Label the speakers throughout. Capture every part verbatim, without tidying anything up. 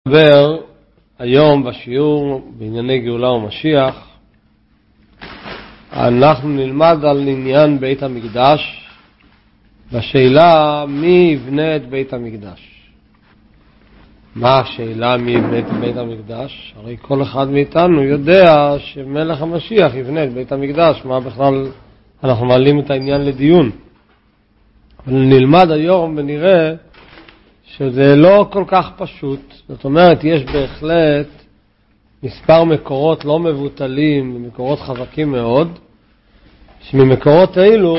Speaker 1: נדבר היום בשיעור בענייני גאולה ומשיח. אנחנו נלמד על עניין בית המקדש, בשאלה מי יבנה את בית המקדש. מה השאלה מי יבנה את בית המקדש? הרי כל אחד מאיתנו יודע שמלך המשיח יבנה את בית המקדש. מה בכלל אנחנו מעלים את העניין לדיון? אבל נלמד היום ונראה שזה לא כל כך פשוט. זאת אומרת, יש בהחלט מספר מקורות לא מבוטלים, מקורות חזקים מאוד, שממקורות האלו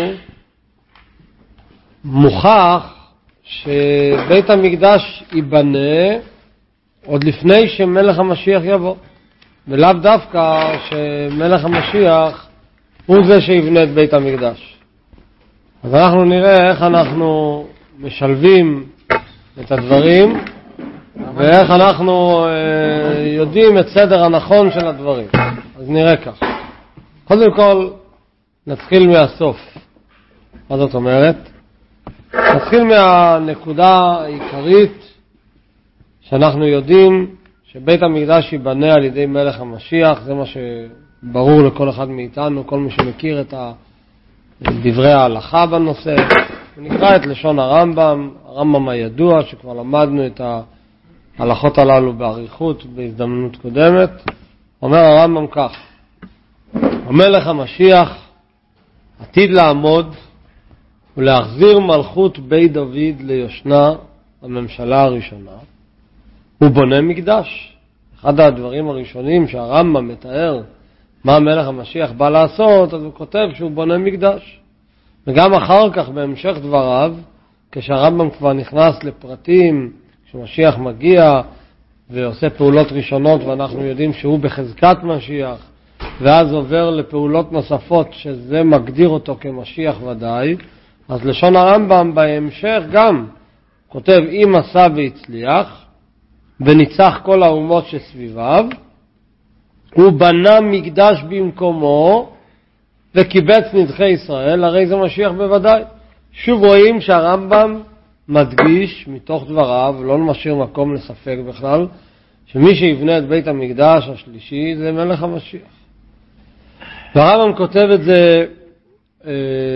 Speaker 1: מוכח שבית המקדש ייבנה עוד לפני שמלך המשיח יבוא, ולאו דווקא שמלך המשיח הוא זה שיבנה את בית המקדש. אז אנחנו נראה איך אנחנו משלבים את הדברים ואיך אנחנו אה, יודעים את סדר הנכון של הדברים. אז נראה כך. קודם כל נתחיל מהסוף. מה זאת אומרת? נתחיל מהנקודה העיקרית שאנחנו יודעים שבית המקדש ייבנה על ידי מלך המשיח. זה מה שברור לכל אחד מאיתנו, כל מי שמכיר את דברי ההלכה בנושא. נקרא את לשון הרמב"ם, הרמב"ם הידוע שכבר למדנו את ההלכות הללו באריכות בהזדמנות קודמת. אומר הרמב"ם כך: המלך המשיח עתיד לעמוד ולהחזיר מלכות בית דוד ליושנה, הממשלה הראשונה. הוא בונה מקדש. אחד הדברים הראשונים שהרמב"ם מתאר מה המלך המשיח בא לעשות, אז הוא כותב שהוא בונה מקדש. וגם אחר כך בהמשך דבריו, כשהרמב"ם כבר נכנס לפרטים, כשמשיח מגיע ועושה פעולות ראשונות ואנחנו יודעים שהוא בחזקת משיח, ואז עובר לפעולות נוספות שזה מגדיר אותו כמשיח ודאי, אז לשון הרמב"ם בהמשך גם כותב: אם עשה והצליח וניצח כל האומות שסביביו, הוא בנה מקדש במקומו וקיבץ נדחי ישראל, הרי זה משיח בוודאי. שוב רואים שהרמב"ם מדגיש מתוך דבריו, לא משאיר מקום לספק בכלל, שמי שיבנה את בית המקדש השלישי זה מלך המשיח. והרמב"ם כותב את זה אה,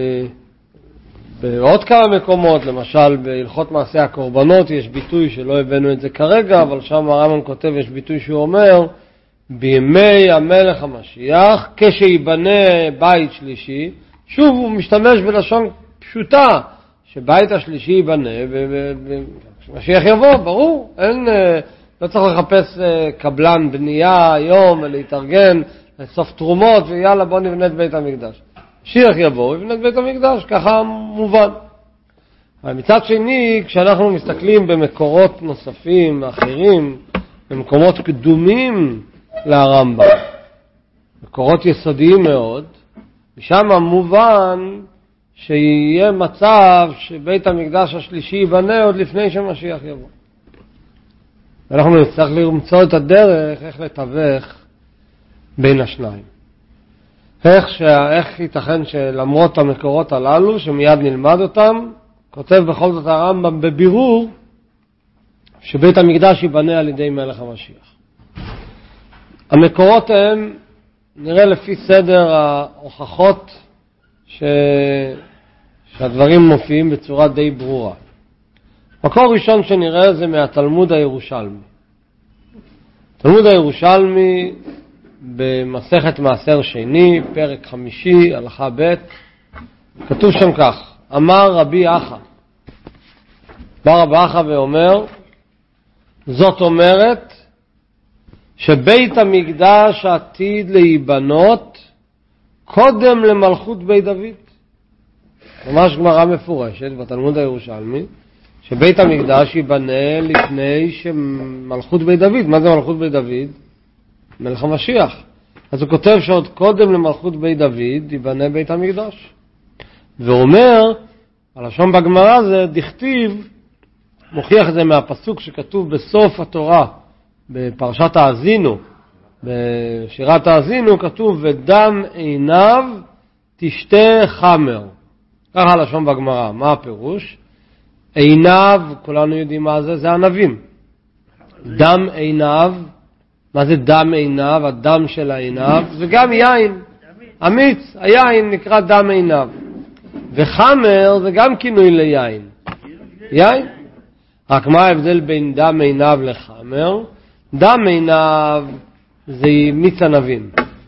Speaker 1: בעוד כמה מקומות, למשל בהלכות מעשה הקורבנות יש ביטוי שלא הבאנו את זה כרגע, אבל שם הרמב"ם כותב, יש ביטוי שהוא אומר: בימי המלך המשיח כשיבנה בית שלישי. שוב הוא משתמש בלשון פשוטה, שבית השלישי ייבנה ומשיח יבוא, ברור, אין, לא צריך לחפש קבלן בנייה היום להתארגן, לסוף תרומות ויאללה בוא נבנה את בית המקדש. משיח יבוא יבנה את בית המקדש, ככה מובן. אבל מצד שני, כשאנחנו מסתכלים במקורות נוספים אחרים, במקומות קדומים לרמב"ם, מקורות יסודיים מאוד, משם מובן שיהיה מצב שבית המקדש השלישי ייבנה עוד לפני שמשיח יבוא. אנחנו נצטרך למצוא את הדרך איך לתווך בין השניים. איך, שה... איך ייתכן שלמרות המקורות הללו שמיד נלמד אותם, כותב בכל זאת הרמב"ם בבירור שבית המקדש ייבנה על ידי מלך המשיח. המקורות הם, נראה לפי סדר ההוכחות ש... שהדברים מופיעים בצורה די ברורה. מקור ראשון שנראה זה מהתלמוד הירושלמי. תלמוד הירושלמי במסכת מעשר שני, פרק חמישי, הלכה ב', כתוב שם כך: אמר רבי אחא, בא רבי אחא ואומר, זאת אומרת שבית המקדש עתיד להיבנות קודם למלכות בית דוד. ממש גמרא מפורשת בתלמוד הירושלמי שבית המקדש ייבנה לפני שמלכות בית דוד. מה זה מלכות בית דוד? מלך המשיח. אז הוא כותב שעוד קודם למלכות בית דוד ייבנה בית המקדש. ואומר, הלשון בגמרא זה דכתיב, מוכיח את זה מהפסוק שכתוב בסוף התורה בפרשת האזינו, בשירת האזינו כתוב: ודם עיניו תשתה חמר. ככה לשון בגמרא. מה הפירוש? עיניו, כולנו יודעים מה זה, זה ענבים. דם עיניו, מה זה דם עיניו? הדם של העיניו, זה גם יין. אמיץ, היין נקרא דם עיניו. וחמר זה גם כינוי ליין. יין. רק מה ההבדל בין דם עיניו לחמר? דם עיניו זה מיץ ענבים.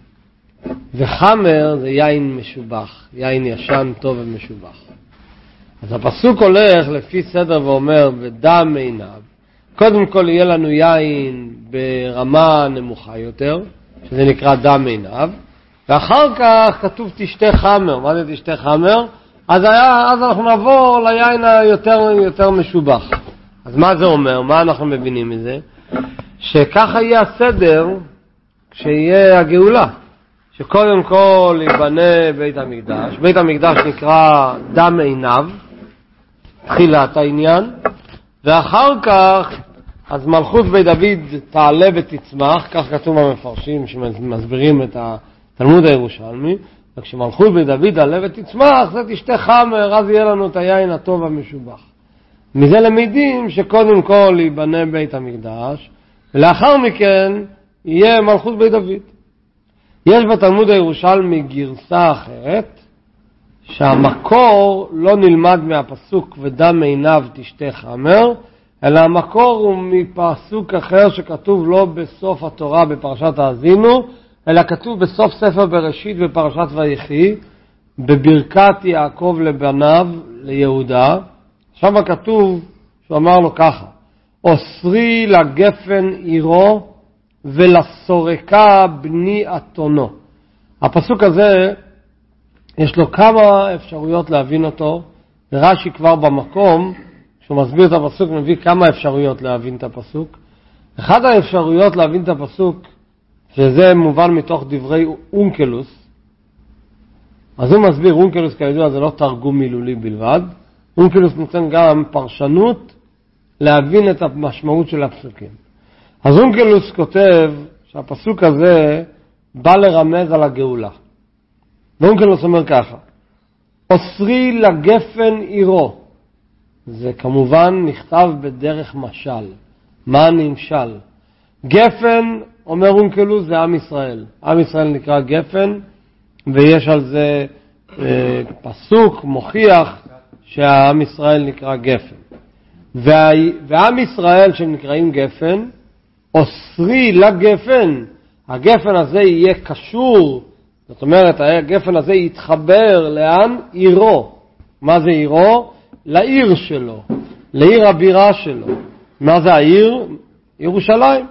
Speaker 1: וחמר זה יין משובח, יין ישן טוב ומשובח. אז הפסוק הולך לפי סדר ואומר בדם עיניו. קודם כל יהיה לנו יין ברמה נמוכה יותר, שזה נקרא דם עיניו, ואחר כך כתוב תשתה חמר. מה זה תשתה חמר? אז, היה, אז אנחנו נעבור ליין היותר יותר משובח. אז מה זה אומר? מה אנחנו מבינים מזה? שככה יהיה הסדר כשיהיה הגאולה. שקודם כל ייבנה בית המקדש. בית המקדש נקרא דם עיניו, תחילת העניין, ואחר כך אז מלכות בית דוד תעלה ותצמח, כך כתוב במפרשים שמסבירים את התלמוד הירושלמי, וכשמלכות בית דוד תעלה ותצמח זה תשתה חמר, אז יהיה לנו את היין הטוב המשובח. מזה למדים שקודם כל ייבנה בית המקדש, ולאחר מכן יהיה מלכות בית דוד. יש בתלמוד הירושלמי גרסה אחרת, שהמקור לא נלמד מהפסוק ודם עיניו תשתה חמר, אלא המקור הוא מפסוק אחר שכתוב לא בסוף התורה בפרשת האזינו, אלא כתוב בסוף ספר בראשית בפרשת ויחי, בברכת יעקב לבניו ליהודה. שם כתוב שהוא אמר לו ככה: אוסרי לגפן עירו ולסורקה בני אתונו. הפסוק הזה יש לו כמה אפשרויות להבין אותו, ורש"י כבר במקום שהוא מסביר את הפסוק מביא כמה אפשרויות להבין את הפסוק. אחד האפשרויות להבין את הפסוק, שזה מובן מתוך דברי אונקלוס, אז הוא מסביר, אונקלוס כידוע זה לא תרגום מילולי בלבד, אונקלוס נותן גם פרשנות להבין את המשמעות של הפסוקים. אז אונקלוס כותב שהפסוק הזה בא לרמז על הגאולה. ואונקלוס אומר ככה: אוסרי לגפן עירו. זה כמובן נכתב בדרך משל. מה נמשל? גפן, אומר אונקלוס, זה עם ישראל. עם ישראל נקרא גפן, ויש על זה אה, פסוק מוכיח שהעם ישראל נקרא גפן. וה, ועם ישראל שנקראים גפן, אוסרי לגפן. הגפן הזה יהיה קשור, זאת אומרת, הגפן הזה יתחבר לאן? עירו. מה זה עירו? לעיר שלו, לעיר הבירה שלו. מה זה העיר? ירושלים.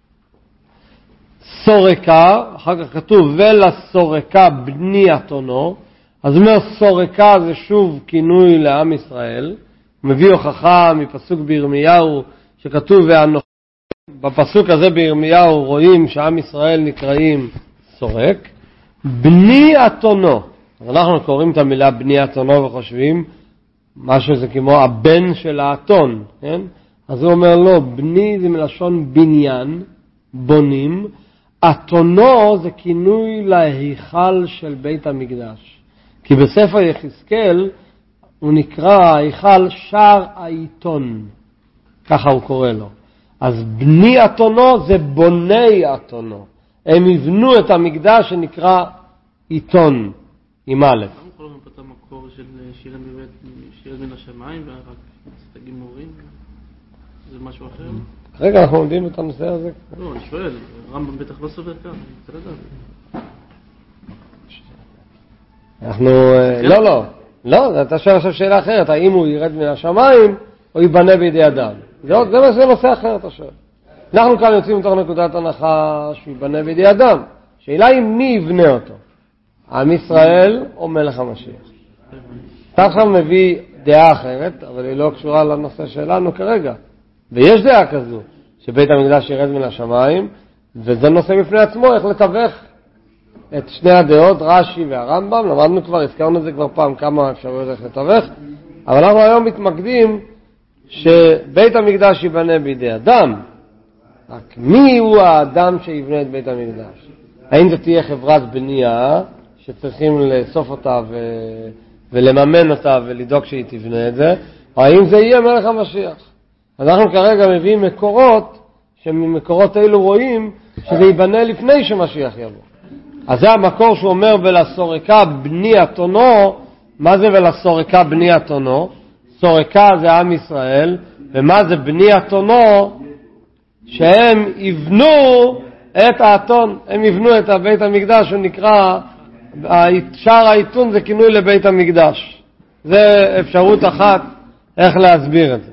Speaker 1: סורקה, אחר כך כתוב ולסורקה בני אתונו. אז אומר סורקה זה שוב כינוי לעם ישראל. מביא הוכחה מפסוק בירמיהו שכתוב ואנוכי. בפסוק הזה בירמיהו רואים שעם ישראל נקראים סורק. בני אתונו. אז אנחנו קוראים את המילה בני אתונו וחושבים משהו זה כמו הבן של האתון, כן? אז הוא אומר לו, בני זה מלשון בניין, בונים, אתונו זה כינוי להיכל של בית המקדש. כי בספר יחזקאל הוא נקרא ההיכל שער העיתון, ככה הוא קורא לו. אז בני אתונו זה בוני אתונו. הם יבנו את המקדש שנקרא עיתון, עם א'.
Speaker 2: המקור של שירי מן השמיים ורק סתגים מורים, זה משהו אחר?
Speaker 1: רגע, אנחנו עומדים את הנושא הזה.
Speaker 2: לא, אני שואל, רמב"ם בטח לא סובר כך, אני רוצה לדעת.
Speaker 1: אנחנו, לא, לא, לא, אתה שואל עכשיו שאלה אחרת, האם הוא ירד מן השמיים או ייבנה בידי אדם? זה נושא אחר, אתה שואל. אנחנו כאן יוצאים מתוך נקודת הנחה שהוא ייבנה בידי אדם. שאלה היא מי יבנה אותו? עם ישראל או מלך המשיח? אתה עכשיו מביא דעה אחרת, אבל היא לא קשורה לנושא שלנו כרגע. ויש דעה כזו, שבית המקדש ירד מן השמיים, וזה נושא בפני עצמו, איך לתווך את שני הדעות, רש"י והרמב"ם. למדנו כבר, הזכרנו את זה כבר פעם, כמה אפשרויות איך לתווך, אבל אנחנו היום מתמקדים שבית המקדש ייבנה בידי אדם. רק מי הוא האדם שיבנה את בית המקדש? האם זה תהיה חברת בנייה שצריכים לאסוף אותה ו... ולממן אותה ולדאוג שהיא תבנה את זה, או האם זה יהיה מלך המשיח? אז אנחנו כרגע מביאים מקורות שממקורות אלו רואים שזה ייבנה לפני שמשיח יבוא. אז זה המקור שהוא אומר ולסורקה בני אתונו. מה זה ולסורקה בני אתונו? סורקה זה עם ישראל, ומה זה בני אתונו? שהם יבנו את האתון, הם יבנו את בית המקדש, הוא נקרא, שער העיתון זה כינוי לבית המקדש. זה אפשרות אחת איך להסביר את זה.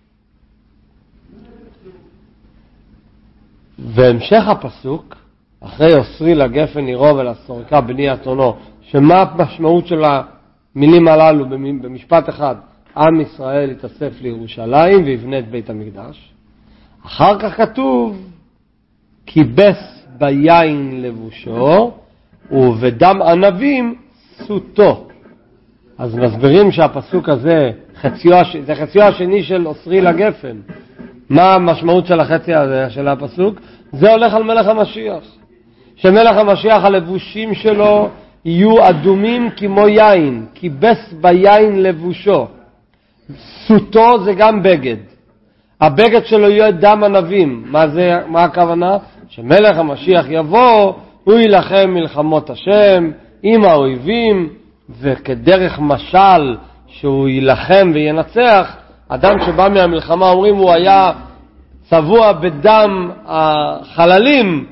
Speaker 1: והמשך הפסוק, אחרי אוסרי לגפן עירו ולסורקה בני אתונו, שמה המשמעות של המילים הללו במשפט אחד? עם ישראל יתאסף לירושלים ויבנה את בית המקדש. אחר כך כתוב, כיבס ביין לבושו ובדם ענבים סוטו. אז מסבירים שהפסוק הזה, חציו, זה חציו השני של אוסרי לגפן. מה המשמעות של החצי הזה, של הפסוק? זה הולך על מלך המשיח. שמלך המשיח הלבושים שלו יהיו אדומים כמו יין, כיבס ביין לבושו. סוטו זה גם בגד. הבגד שלו יהיה דם ענבים. מה זה, מה הכוונה? שמלך המשיח יבוא, הוא ילחם מלחמות השם עם האויבים, וכדרך משל שהוא ילחם וינצח, אדם שבא מהמלחמה אומרים הוא היה צבוע בדם החללים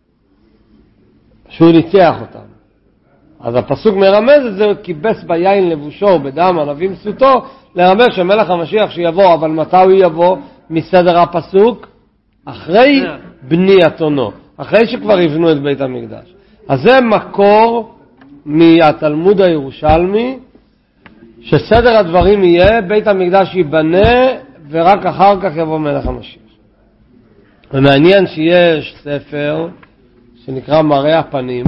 Speaker 1: שהוא ניצח אותם. אז הפסוק מרמז את זה, כיבס ביין לבושו בדם ענבים סוטו, לרמז שמלך המשיח שיבוא. אבל מתי הוא יבוא? מסדר הפסוק אחרי בני אתונו, אחרי שכבר יבנו את בית המקדש. אז זה מקור מהתלמוד הירושלמי, שסדר הדברים יהיה בית המקדש ייבנה ורק אחר כך יבוא מלך המשיח. ומעניין שיש ספר שנקרא מראה הפנים,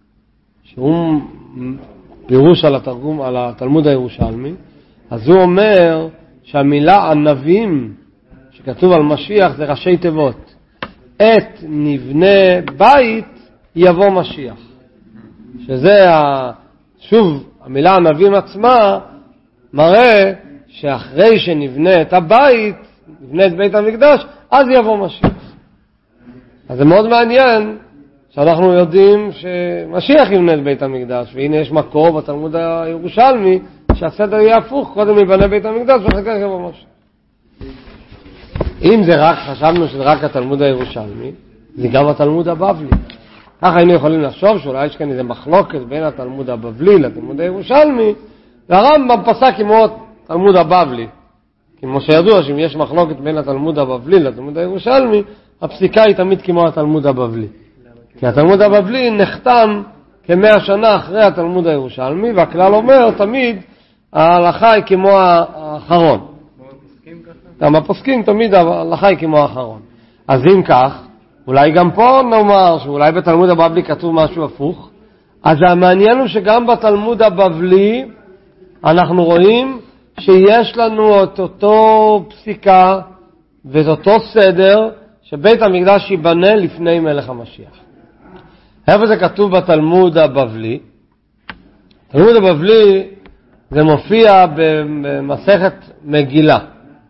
Speaker 1: שהוא פירוש על התרגום, על התלמוד הירושלמי. אז הוא אומר שהמילה ענבים שכתוב על משיח זה ראשי תיבות. את נבנה בית יבוא משיח. שזה ה... שוב, המילה ענבים עצמה מראה שאחרי שנבנה את הבית, נבנה את בית המקדש, אז יבוא משיח. אז זה מאוד מעניין שאנחנו יודעים שמשיח יבנה את בית המקדש, והנה יש מקור בתלמוד הירושלמי שהסדר יהיה הפוך, קודם יבנה בית המקדש ואחר כך יבוא משיח. אם זה רק, חשבנו שזה רק התלמוד הירושלמי, זה גם התלמוד הבבלי. ככה היינו יכולים לחשוב שאולי יש כאן איזה מחלוקת בין התלמוד הבבלי לתלמוד הירושלמי, והרמב"ם פסק כמו התלמוד הבבלי. כמו שידוע שאם יש מחלוקת בין התלמוד הבבלי לתלמוד הירושלמי, הפסיקה היא תמיד כמו התלמוד הבבלי. כי התלמוד הבבלי נחתם כמאה שנה אחרי התלמוד הירושלמי, והכלל אומר תמיד ההלכה היא כמו האחרון. גם הפוסקים תמיד ההלכה היא כמו האחרון. אז אם כך, אולי גם פה נאמר שאולי בתלמוד הבבלי כתוב משהו הפוך. אז המעניין הוא שגם בתלמוד הבבלי אנחנו רואים שיש לנו את אותו פסיקה ואת אותו סדר שבית המקדש ייבנה לפני מלך המשיח. איפה זה כתוב בתלמוד הבבלי? תלמוד הבבלי זה מופיע במסכת מגילה.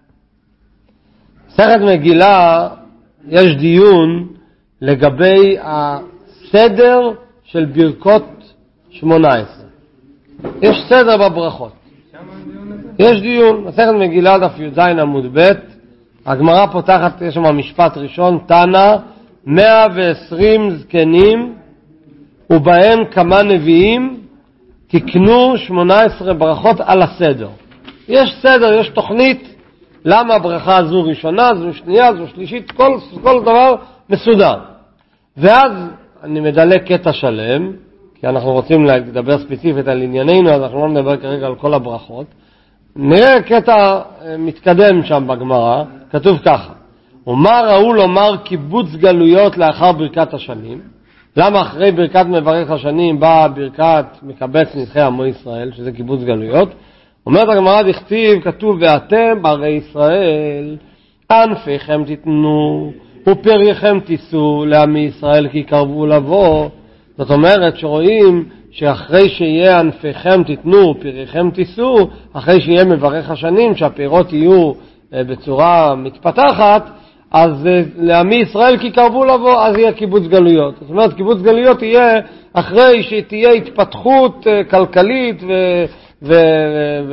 Speaker 1: מסכת מגילה יש דיון לגבי הסדר של ברכות שמונה עשרה. יש סדר בברכות. יש דיון. מסכת מגילה דף י"ז עמוד ב', הגמרא פותחת, יש שם משפט ראשון, תנא מאה ועשרים זקנים ובהם כמה נביאים תקנו שמונה עשרה ברכות על הסדר. יש סדר, יש תוכנית למה הברכה הזו ראשונה, זו שנייה, זו שלישית, כל, כל דבר מסודר. ואז אני מדלק קטע שלם, כי אנחנו רוצים לדבר ספציפית על ענייננו, אז אנחנו לא נדבר כרגע על כל הברכות. נראה קטע מתקדם שם בגמרא, כתוב ככה: ומה ראו לומר קיבוץ גלויות לאחר ברכת השנים? למה אחרי ברכת מברך השנים באה ברכת מקבץ נדחי עמו ישראל, שזה קיבוץ גלויות? אומרת הגמרא דכתיב, כתוב ואתם בערי ישראל ענפיכם תיתנו ופריכם תישאו לעמי ישראל כי קרבו לבוא. זאת אומרת שרואים שאחרי שיהיה ענפיכם תיתנו ופריכם תישאו, אחרי שיהיה מברך השנים שהפירות יהיו בצורה מתפתחת, אז לעמי ישראל כי קרבו לבוא, אז יהיה קיבוץ גלויות. זאת אומרת, קיבוץ גלויות יהיה אחרי שתהיה התפתחות כלכלית ו... ו... ו...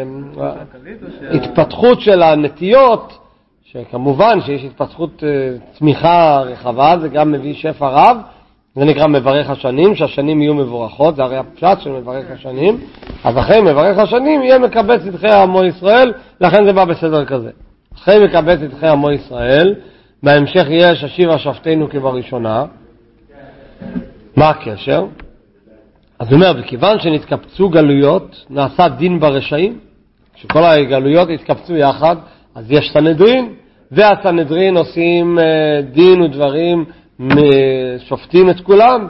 Speaker 1: התפתחות של הנטיות, שכמובן שיש התפתחות צמיחה רחבה, זה גם מביא שפע רב, זה נקרא מברך השנים, שהשנים יהיו מבורכות, זה הרי הפשט של מברך השנים, אז אחרי מברך השנים יהיה מקבץ נדחי עמו ישראל, לכן זה בא בסדר כזה. אחרי מקבץ נדחי עמו ישראל, בהמשך יש השיבה שפטנו כבראשונה. מה הקשר? אז הוא אומר, בכיוון שנתקבצו גלויות, נעשה דין ברשעים, כשכל הגלויות התקבצו יחד, אז יש סנהדרין, והסנהדרין עושים דין ודברים, שופטים את כולם.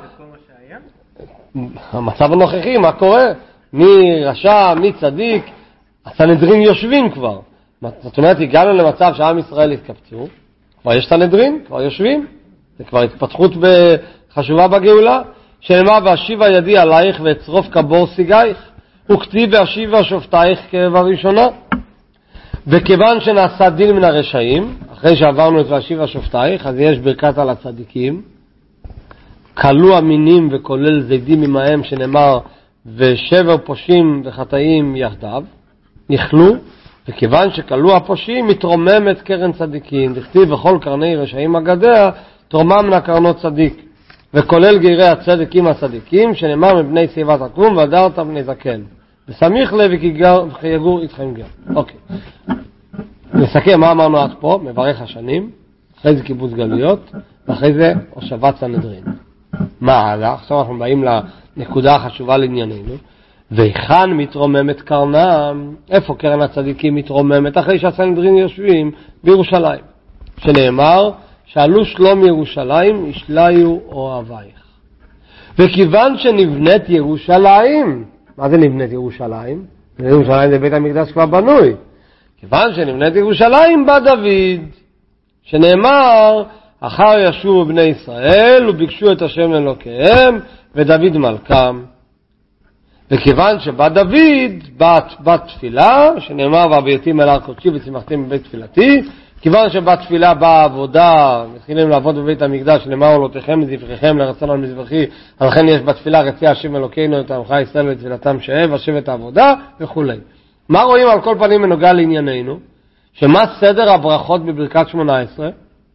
Speaker 1: המצב הנוכחי, מה קורה? מי רשע, מי צדיק, הסנהדרין יושבים כבר. זאת אומרת, הגענו למצב שעם ישראל התקבצו, כבר יש סנהדרין, כבר יושבים, זה כבר התפתחות חשובה בגאולה, שנאמר והשיבה ידי עלייך ואצרוף כבור סיגייך, וכתיב והשיבה שופטייך כבראשונה. וכיוון שנעשה דין מן הרשעים, אחרי שעברנו את והשיבה שופטייך, אז יש ברכת על הצדיקים, כלו המינים וכולל זידים ממהם, שנאמר ושבר פושעים וחטאים יחדיו, נכלו, וכיוון שכלו הפושעים מתרוממת קרן צדיקים, דכתיב וכל קרני רשעים אגדיה תרומם לקרנות צדיק, וכולל גרי הצדק עם הצדיקים, שנאמר מבני שיבת עקום והדרת בני זקן, וסמיך לב וכי יגור איתכם גר. אוקיי, נסכם מה אמרנו עד פה, מברך השנים, אחרי זה קיבוץ גלויות, ואחרי זה הושבת סנהדרין. מה הלאה? עכשיו אנחנו באים לנקודה החשובה לענייננו. והיכן מתרוממת קרנם? איפה קרן הצדיקים מתרוממת? אחרי שהסנהדרין יושבים בירושלים, שנאמר שאלו שלום ירושלים ישליו אוהבייך. וכיוון שנבנית ירושלים, מה זה נבנית ירושלים? ירושלים זה בית המקדש כבר בנוי. כיוון שנבנית ירושלים בא דוד, שנאמר אחר ישובו בני ישראל וביקשו את השם אלוקיהם ודוד מלכם. וכיוון שבא דוד, בא תפילה, שנאמר והבייתים אל הר קודשי וצמחתם בבית תפילתי, כיוון שבא תפילה באה עבודה, מתחילים לעבוד בבית המקדש, שנאמר עולותיכם לזבחיכם לרצון על מזבחי, לכן יש בתפילה רצי השם אלוקינו את עמך ישראל ותפילתם שאב, השב את העבודה וכו'. מה רואים על כל פנים מנוגע לענייננו? שמה סדר הברכות בברכת שמונה עשרה?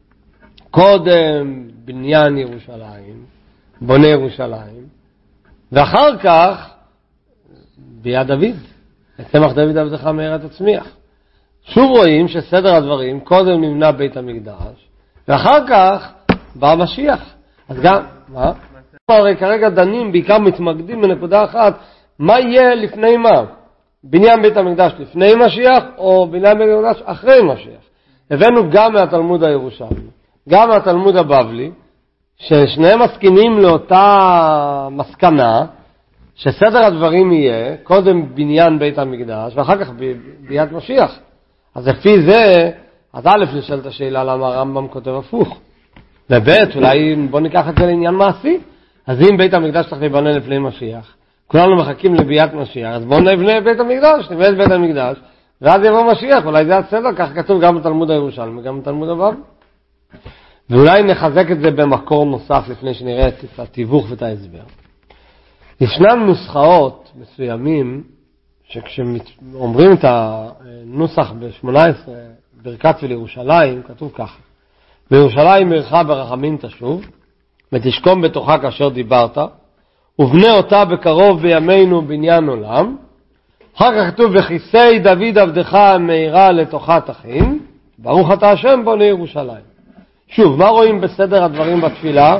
Speaker 1: קודם בניין ירושלים, בונה ירושלים, ואחר כך ביד דוד, צמח דוד עבדך מהרה תצמיח. שוב רואים שסדר הדברים, קודם נבנה בית המקדש, ואחר כך בא המשיח. אז גם, מה? הרי כרגע דנים, בעיקר מתמקדים בנקודה אחת, מה יהיה לפני מה? בניין בית המקדש לפני משיח, או בניין בית המקדש אחרי משיח. הבאנו גם מהתלמוד הירושלמי, גם מהתלמוד הבבלי, ששניהם מסכימים לאותה מסקנה, שסדר הדברים יהיה קודם בניין בית המקדש ואחר כך ביאת משיח. אז לפי זה, אז א' נשאלת השאלה למה הרמב"ם כותב הפוך. וב' אולי בוא ניקח את זה לעניין מעשי. אז אם בית המקדש צריך להיבנה לפני משיח, כולנו מחכים לביאת משיח, אז בואו נבנה בית המקדש, נבנה את בית המקדש, ואז יבוא משיח, אולי זה הסדר, כך כתוב גם בתלמוד הירושלמי, גם בתלמוד הבבלי. ואולי נחזק את זה במקור נוסף לפני שנראה את התיווך ואת ההסבר. ישנן נוסחאות מסוימים שכשאומרים את הנוסח ב-שמונה עשרה ברכת ולירושלים, כתוב ככה: בירושלים עירך ברחמים תשוב ותשכום בתוכה כאשר דיברת, ובנה אותה בקרוב בימינו בניין עולם. אחר כך כתוב וכיסי דוד עבדך מהירה לתוכה תכין, ברוך אתה השם בונה ירושלים. שוב, מה רואים בסדר הדברים בתפילה?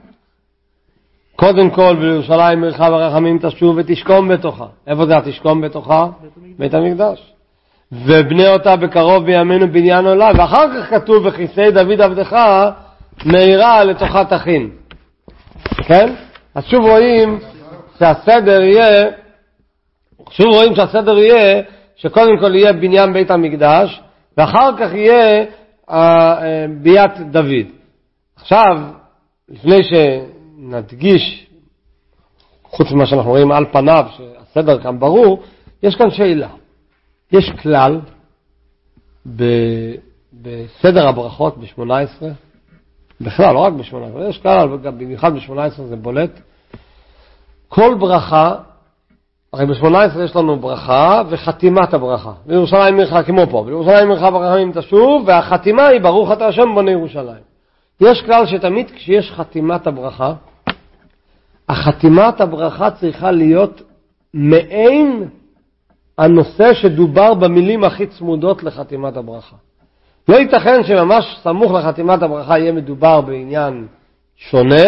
Speaker 1: קודם כל בירושלים עירך ברחמים תשוב ותשכום בתוכה. איפה זה תשכום בתוכה? בית המקדש. ובנה אותה בקרוב בימינו בניין עולם. ואחר כך כתוב וכיסי דוד עבדך מהירה לתוכה תכין. כן? אז שוב רואים שהסדר יהיה, שוב רואים שהסדר יהיה שקודם כל יהיה בניין בית המקדש ואחר כך יהיה ביאת דוד. עכשיו, לפני שנדגיש, חוץ ממה שאנחנו רואים על פניו, שהסדר כאן ברור, יש כאן שאלה. יש כלל בסדר הברכות ב-שמונה עשרה, בכלל, לא רק ב-שמונה עשרה, יש כלל, אבל במיוחד ב-שמונה עשרה זה בולט. כל ברכה, הרי ב-שמונה עשרה יש לנו ברכה וחתימת הברכה. בירושלים עירך כמו פה, בירושלים עירך ברחמים תשוב, והחתימה היא ברוך אתה השם בונה ירושלים. יש כלל שתמיד כשיש חתימת הברכה, החתימת הברכה צריכה להיות מעין הנושא שדובר במילים הכי צמודות לחתימת הברכה. לא ייתכן שממש סמוך לחתימת הברכה יהיה מדובר בעניין שונה,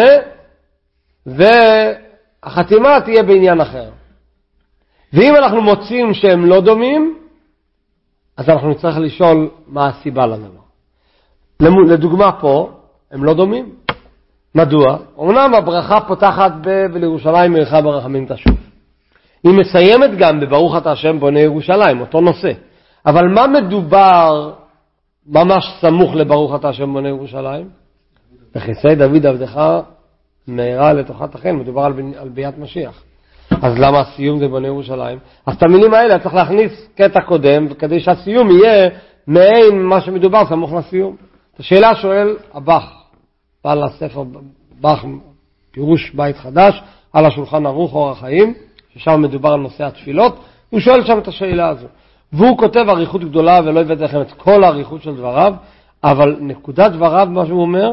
Speaker 1: והחתימה תהיה בעניין אחר. ואם אנחנו מוצאים שהם לא דומים, אז אנחנו נצטרך לשאול מה הסיבה לדבר. לדוגמה פה, הם לא דומים. מדוע? אמנם הברכה פותחת בלירושלים עירך ברחמים תשוב. היא מסיימת גם בברוך אתה השם בונה ירושלים, אותו נושא. אבל מה מדובר ממש סמוך לברוך אתה השם בונה ירושלים? וכיסא דוד עבדך מהרה לתוכת החן, מדובר על, על ביאת משיח. אז למה הסיום זה בונה ירושלים? אז את המילים האלה צריך להכניס קטע קודם, כדי שהסיום יהיה מעין מה שמדובר סמוך לסיום. את השאלה שואל הבח, בעל הספר בח, פירוש בית חדש, על השולחן ערוך אור החיים, ששם מדובר על נושא התפילות, הוא שואל שם את השאלה הזו. והוא כותב עריכות גדולה, ולא הבאתי לכם את כל העריכות של דבריו, אבל נקודת דבריו, מה שהוא אומר,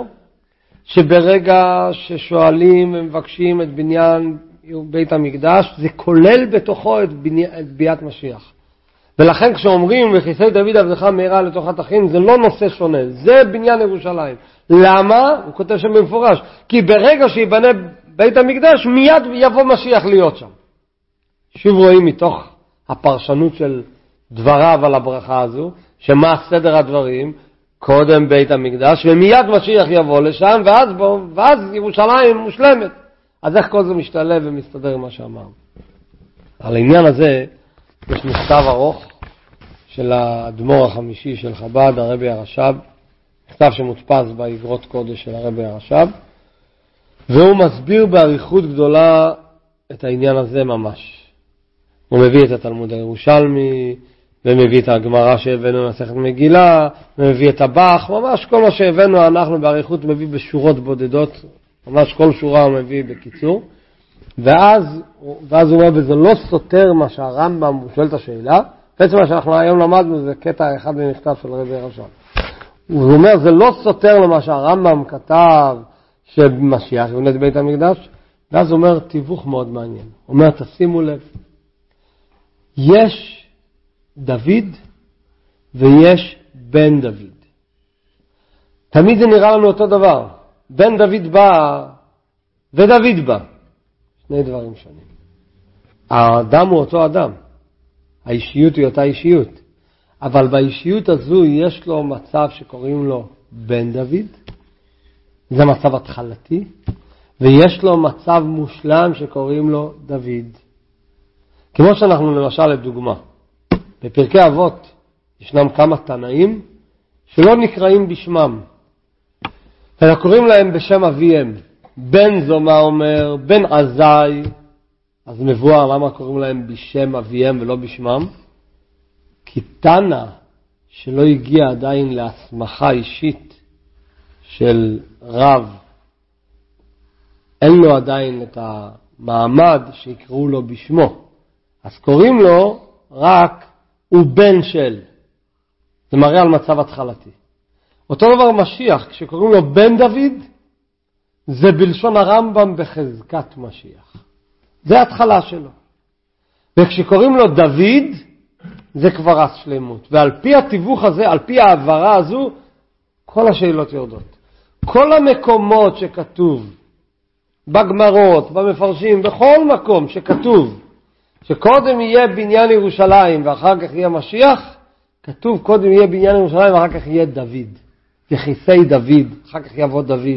Speaker 1: שברגע ששואלים ומבקשים את בניין בית המקדש, זה כולל בתוכו את, בני... את ביאת משיח. ולכן כשאומרים, וכיסא דוד עבדך מהרה לתוכת החן, זה לא נושא שונה, זה בניין ירושלים. למה? הוא כותב שם במפורש, כי ברגע שיבנה בית המקדש, מיד יבוא משיח להיות שם. שוב רואים מתוך הפרשנות של דבריו על הברכה הזו, שמה סדר הדברים, קודם בית המקדש, ומיד משיח יבוא לשם, ואז, בו, ואז ירושלים מושלמת. אז איך כל זה משתלב ומסתדר עם מה שאמר? על העניין הזה, יש מכתב ארוך של האדמו"ר החמישי של חב"ד, הרבי הרש"ב, מכתב שמודפס באגרות קודש של הרבי הרש"ב, והוא מסביר בעריכות גדולה את העניין הזה ממש. הוא מביא את התלמוד הירושלמי, ומביא את הגמרא שהבאנו במסכת מגילה, ומביא את הבח, ממש כל מה שהבאנו אנחנו בעריכות מביא בשורות בודדות, ממש כל שורה הוא מביא בקיצור. ואז, ואז הוא אומר, וזה לא סותר מה שהרמב"ם, הוא שואל את השאלה, בעצם מה שאנחנו היום למדנו זה קטע אחד במכתב של רבי הרש"ב. הוא אומר, זה לא סותר למה שהרמב"ם כתב שמשיח יבנה את בית המקדש, ואז הוא אומר תיווך מאוד מעניין. הוא אומר, תשימו לב, יש דוד ויש בן דוד. תמיד זה נראה לנו אותו דבר. בן דוד בא ודוד בא. שני דברים שונים. האדם הוא אותו אדם. האישיות היא אותה אישיות. אבל באישיות הזו יש לו מצב שקוראים לו בן דוד. זה מצב התחלתי. ויש לו מצב מושלם שקוראים לו דוד. כמו שאנחנו למשל לדוגמה. בפרקי אבות ישנם כמה תנאים שלא נקראים בשמם. אלא קוראים להם בשם אביהם. בן זומא אומר, בן עזאי. אז מבואר למה קוראים להם בשם אביהם ולא בשמם? כי תנא שלא הגיע עדיין להסמכה אישית של רב, אין לו עדיין את המעמד שיקראו לו בשמו. אז קוראים לו רק הוא בן של. זה מראה על מצב התחלתי. אותו דבר משיח, כשקוראים לו בן דוד, זה בלשון הרמב"ם בחזקת משיח. זה התחלה שלו. וכשקוראים לו דוד, זה כבר השלמות. ועל פי התיווך הזה, על פי העברה הזו, כל השאלות יורדות. כל המקומות שכתוב, בגמרות, במפרשים, בכל מקום שכתוב, שקודם יהיה בניין ירושלים ואחר כך יהיה משיח, כתוב קודם יהיה בניין ירושלים ואחר כך יהיה דוד. יחיסי דוד, אחר כך יבוא דוד.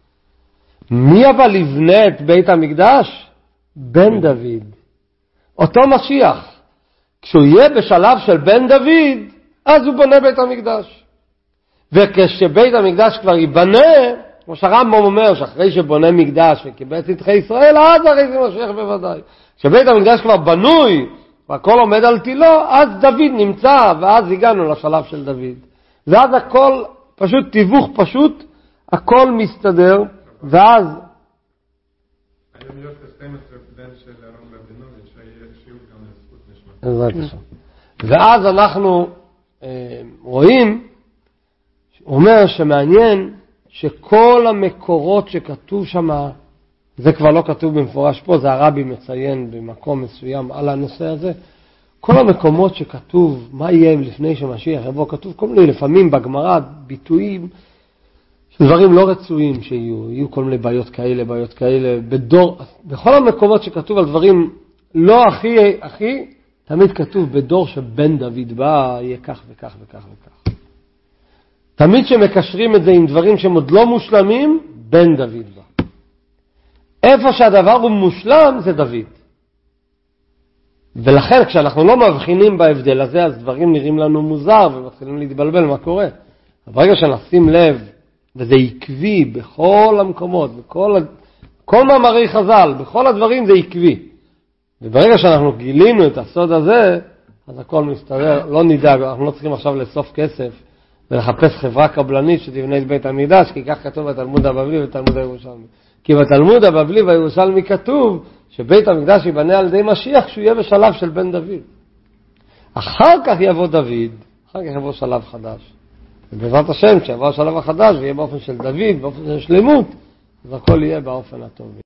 Speaker 1: מי אבל יבנה את בית המקדש? בן דוד. אותו משיח. כשהוא יהיה בשלב של בן דוד, אז הוא בונה בית המקדש. וכשבית המקדש כבר ייבנה, כמו שהרמב"ם אומר, שאחרי שבונה מקדש וקיבץ נדחי ישראל, אז הרי זה משיח בוודאי. כשבית המקדש כבר בנוי, והכל עומד על תילו, אז דוד נמצא, ואז הגענו לשלב של דוד. ואז הכל, פשוט תיווך פשוט, הכל מסתדר, ואז...
Speaker 3: היום יש ב-שתים עשרה בן של אהרון רבינוביץ', שיעור גם לזכות נשמת.
Speaker 1: ואז אנחנו אה, רואים, אומר שמעניין שכל המקורות שכתוב שם, זה כבר לא כתוב במפורש פה, זה הרבי מציין במקום מסוים על הנושא הזה, כל המקומות שכתוב מה יהיה לפני שמשיח יבוא, כתוב כל מיני לפעמים בגמרא ביטויים, דברים לא רצויים שיהיו, יהיו כל מיני בעיות כאלה, בעיות כאלה, בדור, בכל המקומות שכתוב על דברים לא הכי, הכי, תמיד כתוב בדור שבן דוד בא, יהיה כך וכך וכך וכך. תמיד שמקשרים את זה עם דברים שהם עוד לא מושלמים, בן דוד בא. איפה שהדבר הוא מושלם זה דוד. ולכן כשאנחנו לא מבחינים בהבדל הזה, אז דברים נראים לנו מוזר ומתחילים להתבלבל מה קורה. ברגע שנשים לב, וזה עקבי בכל המקומות, בכל כל מאמרי חז"ל, בכל הדברים זה עקבי. וברגע שאנחנו גילינו את הסוד הזה, אז הכל מסתדר, לא נדאג, אנחנו לא צריכים עכשיו לאסוף כסף ולחפש חברה קבלנית שתבנה את בית המקדש, כי כך כתוב בתלמוד הבבלי ובתלמוד הירושלמי. כי בתלמוד הבבלי והירושלמי כתוב שבית המקדש ייבנה על ידי משיח כשהוא יהיה בשלב של בן דוד. אחר כך יבוא דוד, אחר כך יבוא שלב חדש. ובעזרת השם, כשיבוא השלב החדש ויהיה באופן של דוד, באופן של שלמות, אז הכל יהיה באופן הטוב.